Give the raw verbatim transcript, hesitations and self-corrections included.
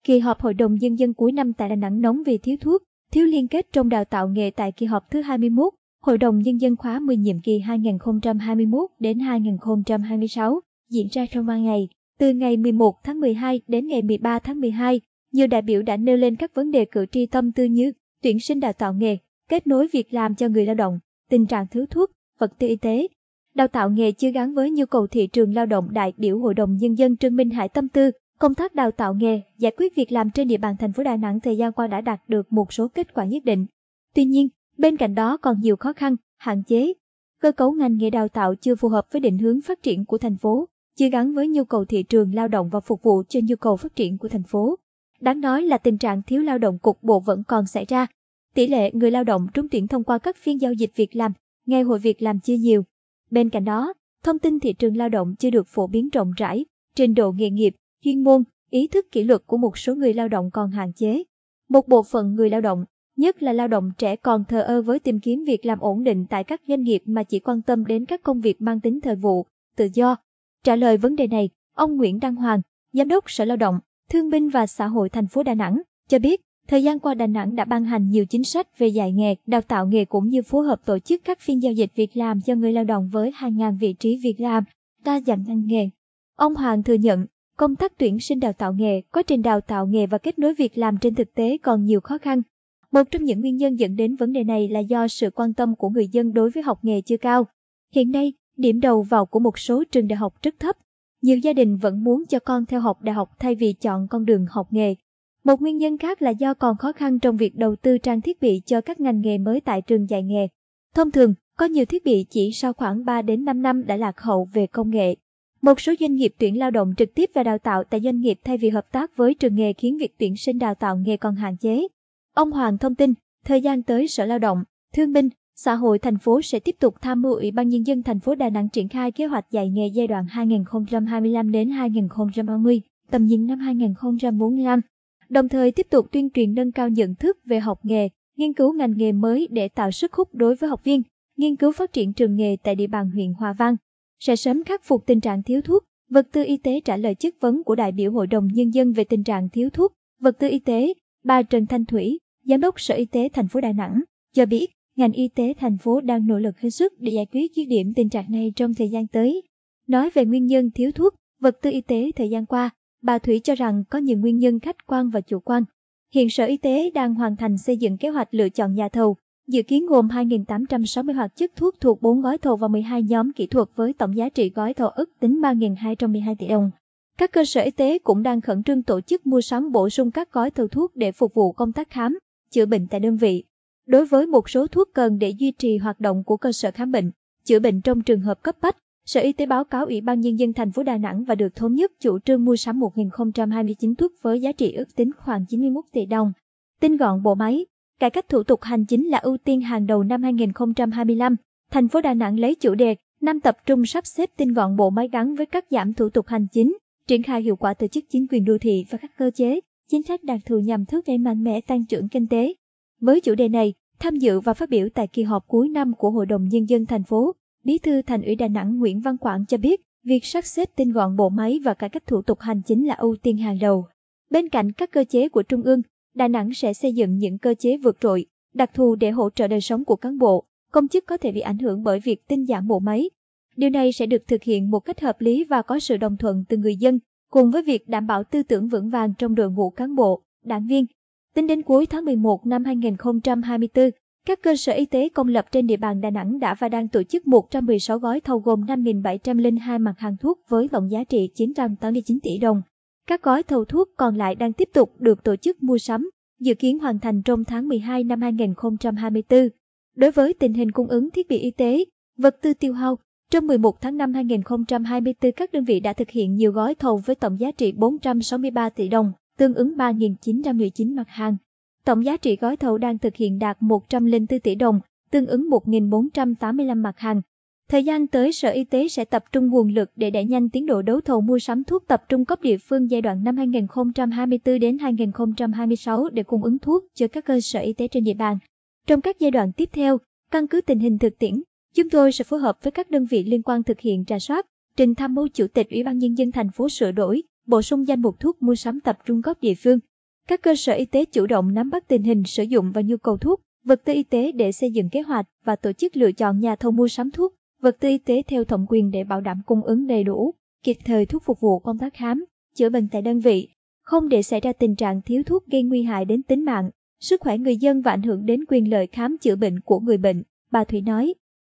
Kỳ họp Hội đồng Nhân dân cuối năm tại Đà Nẵng nóng vì thiếu thuốc, thiếu liên kết trong đào tạo nghề tại kỳ họp thứ hai mươi mốt, Hội đồng Nhân dân khóa mười nhiệm kỳ hai nghìn không trăm hai mươi mốt đến hai nghìn không trăm hai mươi sáu, diễn ra trong ba ngày, từ ngày mười một tháng mười hai đến ngày mười ba tháng mười hai. Nhiều đại biểu đã nêu lên các vấn đề cử tri tâm tư như tuyển sinh đào tạo nghề, kết nối việc làm cho người lao động, tình trạng thiếu thuốc, vật tư y tế. Đào tạo nghề chưa gắn với nhu cầu thị trường lao động. Đại biểu Hội đồng Nhân dân Trương Minh Hải tâm tư, công tác đào tạo nghề, giải quyết việc làm trên địa bàn thành phố Đà Nẵng thời gian qua đã đạt được một số kết quả nhất định. Tuy nhiên, bên cạnh đó còn nhiều khó khăn, hạn chế. Cơ cấu ngành nghề đào tạo chưa phù hợp với định hướng phát triển của thành phố, chưa gắn với nhu cầu thị trường lao động và phục vụ cho nhu cầu phát triển của thành phố. Đáng nói là tình trạng thiếu lao động cục bộ vẫn còn xảy ra. Tỷ lệ người lao động trúng tuyển thông qua các phiên giao dịch việc làm, ngày hội việc làm chưa nhiều. Bên cạnh đó, thông tin thị trường lao động chưa được phổ biến rộng rãi, trình độ nghề nghiệp, chuyên môn, ý thức kỷ luật của một số người lao động còn hạn chế. Một bộ phận người lao động, nhất là lao động trẻ còn thờ ơ với tìm kiếm việc làm ổn định tại các doanh nghiệp mà chỉ quan tâm đến các công việc mang tính thời vụ, tự do. Trả lời vấn đề này, ông Nguyễn Đăng Hoàng, Giám đốc Sở Lao động, Thương binh và Xã hội thành phố Đà Nẵng, cho biết, thời gian qua Đà Nẵng đã ban hành nhiều chính sách về dạy nghề, đào tạo nghề cũng như phối hợp tổ chức các phiên giao dịch việc làm cho người lao động với hai nghìn vị trí việc làm, đa dạng ngành nghề. Ông Hoàng thừa nhận, công tác tuyển sinh đào tạo nghề, quá trình đào tạo nghề và kết nối việc làm trên thực tế còn nhiều khó khăn. Một trong những nguyên nhân dẫn đến vấn đề này là do sự quan tâm của người dân đối với học nghề chưa cao. Hiện nay, điểm đầu vào của một số trường đại học rất thấp. Nhiều gia đình vẫn muốn cho con theo học đại học thay vì chọn con đường học nghề. Một nguyên nhân khác là do còn khó khăn trong việc đầu tư trang thiết bị cho các ngành nghề mới tại trường dạy nghề. Thông thường, có nhiều thiết bị chỉ sau khoảng ba đến năm năm đã lạc hậu về công nghệ. Một số doanh nghiệp tuyển lao động trực tiếp và đào tạo tại doanh nghiệp thay vì hợp tác với trường nghề khiến việc tuyển sinh đào tạo nghề còn hạn chế. Ông Hoàng thông tin, thời gian tới Sở Lao động, Thương binh, Xã hội thành phố sẽ tiếp tục tham mưu Ủy ban Nhân dân thành phố Đà Nẵng triển khai kế hoạch dạy nghề giai đoạn hai nghìn không trăm hai mươi lăm đến hai nghìn không trăm ba mươi, tầm nhìn năm hai nghìn không trăm bốn mươi lăm. Đồng thời tiếp tục tuyên truyền nâng cao nhận thức về học nghề, nghiên cứu ngành nghề mới để tạo sức hút đối với học viên, nghiên cứu phát triển trường nghề tại địa bàn huyện Hòa Vang. Sẽ sớm khắc phục tình trạng thiếu thuốc, vật tư y tế. Trả lời chất vấn của đại biểu Hội đồng Nhân dân về tình trạng thiếu thuốc, vật tư y tế, bà Trần Thanh Thủy, Giám đốc Sở Y tế thành phố Đà Nẵng, cho biết ngành y tế thành phố đang nỗ lực hết sức để giải quyết dứt điểm tình trạng này trong thời gian tới. Nói về nguyên nhân thiếu thuốc, vật tư y tế thời gian qua, bà Thủy cho rằng có nhiều nguyên nhân khách quan và chủ quan. Hiện Sở Y tế đang hoàn thành xây dựng kế hoạch lựa chọn nhà thầu, dự kiến gồm hai nghìn tám trăm sáu mươi hoạt chất thuốc thuộc bốn gói thầu và mười hai nhóm kỹ thuật với tổng giá trị gói thầu ước tính ba nghìn hai trăm mười hai tỷ đồng. Các cơ sở y tế cũng đang khẩn trương tổ chức mua sắm bổ sung các gói thầu thuốc để phục vụ công tác khám, chữa bệnh tại đơn vị. Đối với một số thuốc cần để duy trì hoạt động của cơ sở khám bệnh, chữa bệnh trong trường hợp cấp bách, Sở Y tế báo cáo Ủy ban Nhân dân thành phố Đà Nẵng và được thống nhất chủ trương mua sắm một nghìn không trăm hai mươi chín thuốc với giá trị ước tính khoảng chín mươi mốt tỷ đồng. Tinh gọn bộ máy, cải cách thủ tục hành chính là ưu tiên hàng đầu năm hai nghìn không trăm hai mươi lăm. Thành phố Đà Nẵng lấy chủ đề năm tập trung sắp xếp tinh gọn bộ máy gắn với cắt giảm thủ tục hành chính, triển khai hiệu quả tổ chức chính quyền đô thị và các cơ chế, chính sách đặc thù nhằm thúc đẩy mạnh mẽ tăng trưởng kinh tế. Với chủ đề này, tham dự và phát biểu tại kỳ họp cuối năm của Hội đồng Nhân dân thành phố, Bí thư Thành ủy Đà Nẵng Nguyễn Văn Quảng cho biết, việc sắp xếp tinh gọn bộ máy và cải cách thủ tục hành chính là ưu tiên hàng đầu. Bên cạnh các cơ chế của Trung ương, Đà Nẵng sẽ xây dựng những cơ chế vượt trội, đặc thù để hỗ trợ đời sống của cán bộ, công chức có thể bị ảnh hưởng bởi việc tinh giản bộ máy. Điều này sẽ được thực hiện một cách hợp lý và có sự đồng thuận từ người dân, cùng với việc đảm bảo tư tưởng vững vàng trong đội ngũ cán bộ, đảng viên. Tính đến cuối tháng mười một năm hai nghìn không trăm hai mươi tư, các cơ sở y tế công lập trên địa bàn Đà Nẵng đã và đang tổ chức một trăm mười sáu gói thầu gồm năm nghìn bảy trăm lẻ hai mặt hàng thuốc với tổng giá trị chín trăm tám mươi chín tỷ đồng. Các gói thầu thuốc còn lại đang tiếp tục được tổ chức mua sắm, dự kiến hoàn thành trong tháng mười hai năm hai nghìn không trăm hai mươi tư. Đối với tình hình cung ứng thiết bị y tế, vật tư tiêu hao, trong mười một tháng năm hai nghìn không trăm hai mươi tư các đơn vị đã thực hiện nhiều gói thầu với tổng giá trị bốn trăm sáu mươi ba tỷ đồng, tương ứng ba nghìn chín trăm mười chín mặt hàng. Tổng giá trị gói thầu đang thực hiện đạt một trăm lẻ bốn tỷ đồng, tương ứng một nghìn bốn trăm tám mươi lăm mặt hàng. Thời gian tới, Sở Y tế sẽ tập trung nguồn lực để đẩy nhanh tiến độ đấu thầu mua sắm thuốc tập trung cấp địa phương giai đoạn năm hai nghìn không trăm hai mươi tư đến hai nghìn không trăm hai mươi sáu để cung ứng thuốc cho các cơ sở y tế trên địa bàn. Trong các giai đoạn tiếp theo, căn cứ tình hình thực tiễn, chúng tôi sẽ phối hợp với các đơn vị liên quan thực hiện rà soát, trình tham mưu Chủ tịch Ủy ban Nhân dân thành phố sửa đổi, bổ sung danh mục thuốc mua sắm tập trung cấp địa phương. Các cơ sở y tế chủ động nắm bắt tình hình sử dụng và nhu cầu thuốc, vật tư y tế để xây dựng kế hoạch và tổ chức lựa chọn nhà thầu mua sắm thuốc, vật tư y tế theo thẩm quyền để bảo đảm cung ứng đầy đủ, kịp thời thuốc phục vụ công tác khám, chữa bệnh tại đơn vị, không để xảy ra tình trạng thiếu thuốc gây nguy hại đến tính mạng, sức khỏe người dân và ảnh hưởng đến quyền lợi khám chữa bệnh của người bệnh, bà Thủy nói.